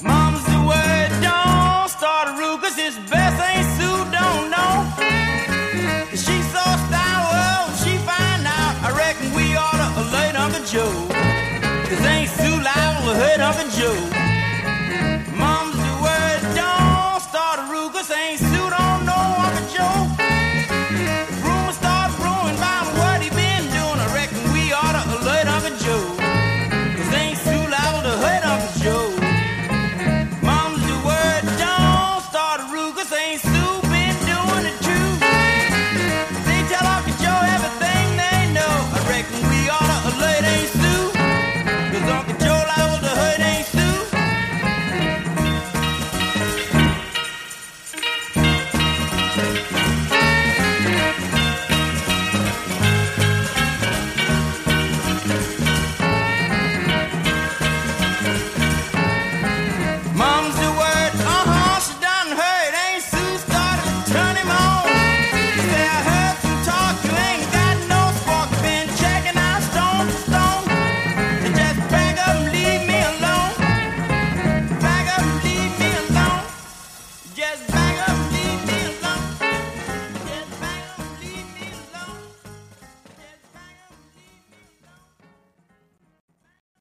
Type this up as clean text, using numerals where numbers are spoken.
Mom's the word, don't start a rule, 'cause his best ain't Sue, don't know. She so style, well, she find out. I reckon we oughta alert Uncle Joe. 'Cause ain't Sue liable to hurt Uncle Joe.